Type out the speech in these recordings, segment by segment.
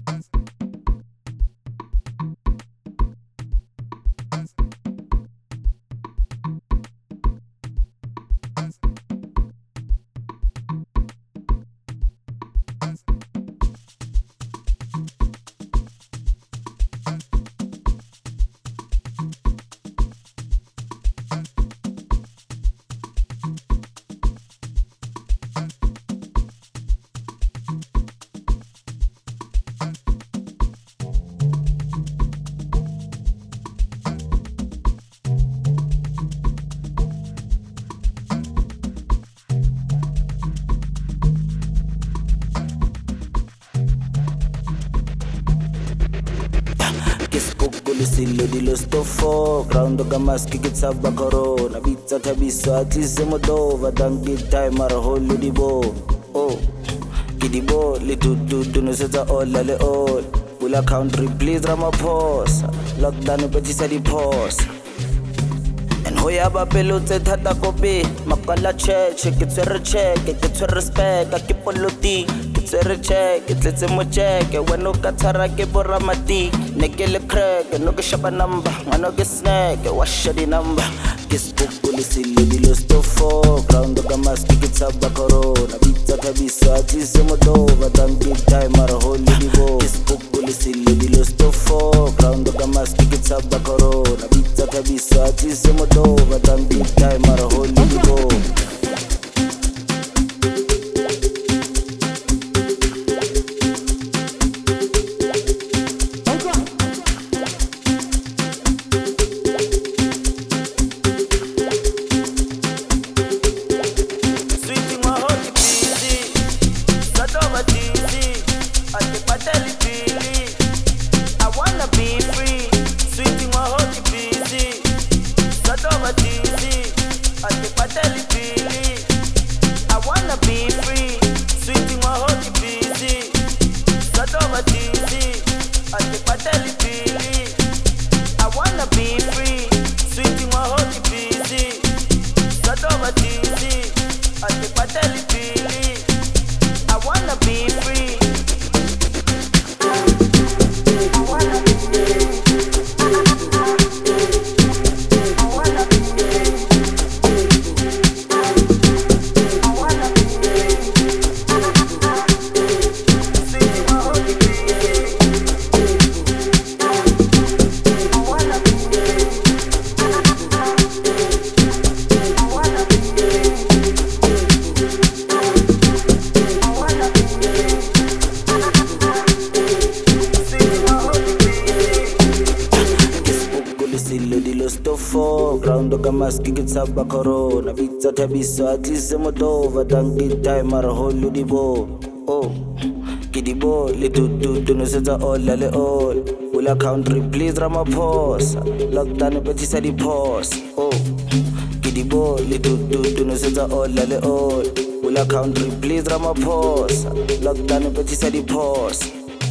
Silo di lo stofo, ground ka maski ke tsaba corona. Bitsa thabiso at least se modova, don't get time mara holo di bo. Oh, ke di bo le tutu no setsa all le all. Pula country please Ramaphosa, lockdown petisa di pause. And hoya ba pelo tse thata kope, makala cheche ke tsere check, ke tsere respect ke poloti. Tsere check, tletse mo check, wena o ka tshara ke boramati. Ne ke le crack, no ke shapa number, ngwana ke snack, washa di number. Ke spook le silo di lo stofo, ground ka maski ke tsaba corona. Bitsa thabiso at least mo dova, don't get time mara holo di bo. Ke spook le silo di lo stofo, ground ka maski ke tsaba corona. Bitsa thabiso at least mo dova, don't get time mara holo di bo. Ground ka maski ke tsaba corona. Bitsa thabiso at least mo dova, don't get time mara holo di bo. Oh, ke di bo le tutu no setsa all le all. Pula country please Ramaphosa, lockdown petisa di pause. Oh, ke di bo le tutu no setsa all le all. Pula country please Ramaphosa, lockdown petisa di pause.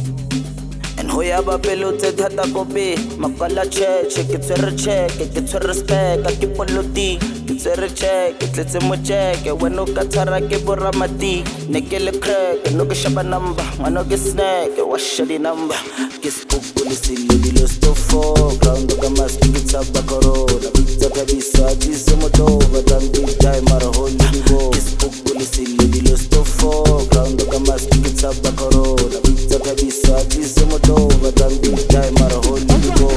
Hoya ba pelo tse thata kope, makala cheche ke tsere check, ke tsere respect ke poloti. Ke tsere check, tletse mo check, wena o ka tshara ke boramati. Ne ke le crack, no ke shapa number, ngwana ke snack, washa di number. Ke spook le silo di lo stofo, ground ka maski ke tsaba corona. Bitsa thabiso at least mo dova, don't get time mara holo di bo. Ke spook le silo di lo stofo, ground ka maski ke tsaba corona. Bitsa thabiso at least mo dova, don't get time mara holo di bo.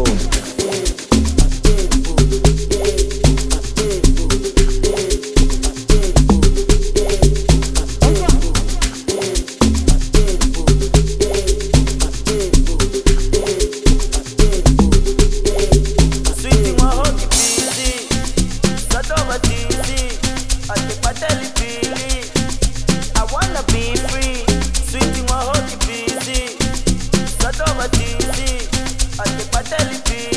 I take my telly